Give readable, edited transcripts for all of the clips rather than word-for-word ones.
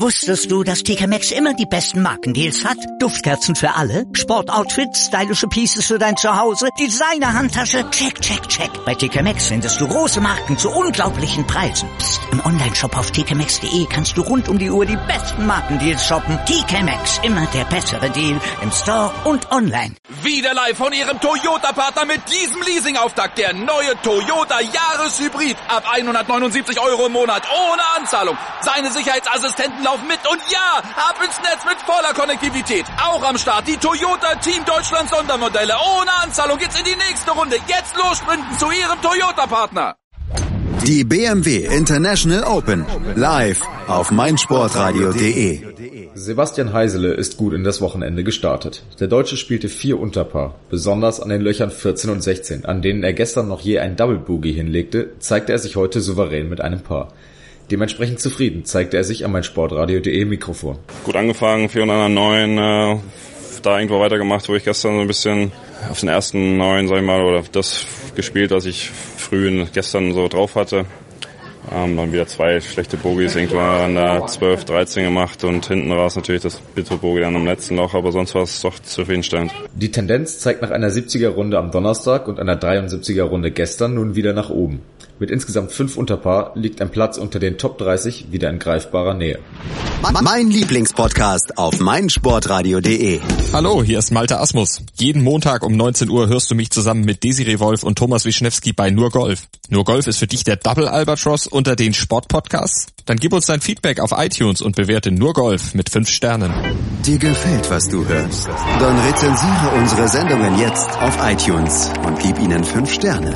Wusstest du, dass TK Maxx immer die besten Markendeals hat? Duftkerzen für alle, Sportoutfits, stylische Pieces für dein Zuhause, Designer-Handtasche, check, check, check. Bei TK Maxx findest du große Marken zu unglaublichen Preisen. Psst. Im Onlineshop auf tkmaxx.de kannst du rund um die Uhr die besten Markendeals shoppen. TK Maxx, immer der bessere Deal im Store und online. Wieder live von Ihrem Toyota-Partner mit diesem Leasing-Auftakt. Der neue Toyota Jahreshybrid. Ab 179 € im Monat. Ohne Anzahlung. Seine Sicherheitsassistenten laufen mit. Und ja, ab ins Netz mit voller Konnektivität. Auch am Start die Toyota Team Deutschland Sondermodelle. Ohne Anzahlung geht's in die nächste Runde. Jetzt los sprinten zu Ihrem Toyota-Partner. Die BMW International Open. Live auf meinsportradio.de. Sebastian Heisele ist gut in das Wochenende gestartet. Der Deutsche spielte 4 Unterpaar, besonders an den Löchern 14 und 16, an denen er gestern noch je ein Double Bogey hinlegte, zeigte er sich heute souverän mit einem Paar. Dementsprechend zufrieden zeigte er sich am meinsportradio.de Mikrofon. Gut angefangen, 409, da irgendwo weitergemacht, wo ich gestern so ein bisschen auf den ersten 9, sag ich mal, oder das gespielt, was ich gestern so drauf hatte. Dann wieder 2 schlechte Bogies irgendwo an der 12, 13 gemacht und hinten war es natürlich das bittere Bogie dann am letzten Loch, aber sonst war es doch zufriedenstellend. Die Tendenz zeigt nach einer 70er-Runde am Donnerstag und einer 73er-Runde gestern nun wieder nach oben. Mit insgesamt 5 Unterpaar liegt ein Platz unter den Top 30 wieder in greifbarer Nähe. Mein Lieblingspodcast auf meinsportradio.de. Hallo, hier ist Malte Asmus. Jeden Montag um 19 Uhr hörst du mich zusammen mit Desiree Wolf und Thomas Wischnewski bei Nur Golf. Nur Golf ist für dich der Double Albatross unter den Sportpodcasts? Dann gib uns dein Feedback auf iTunes und bewerte Nur Golf mit 5 Sternen. Dir gefällt, was du hörst? Dann rezensiere unsere Sendungen jetzt auf iTunes und gib ihnen 5 Sterne.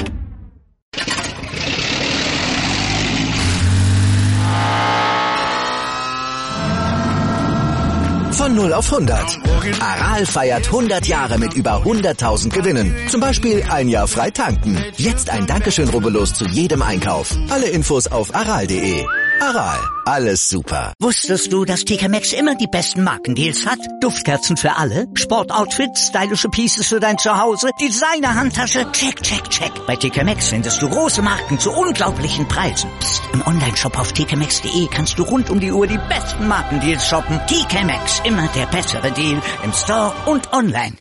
Von 0 auf 100. Aral feiert 100 Jahre mit über 100.000 Gewinnen. Zum Beispiel ein Jahr frei tanken. Jetzt ein Dankeschön, rubbellos zu jedem Einkauf. Alle Infos auf aral.de. Aral, alles super. Wusstest du, dass TK Maxx immer die besten Markendeals hat? Duftkerzen für alle, Sportoutfits, stylische Pieces für dein Zuhause, Designer-Handtasche, check, check, check. Bei TK Maxx findest du große Marken zu unglaublichen Preisen. Psst. Im Onlineshop auf tkmaxx.de kannst du rund um die Uhr die besten Markendeals shoppen. TK Maxx, immer der bessere Deal im Store und online.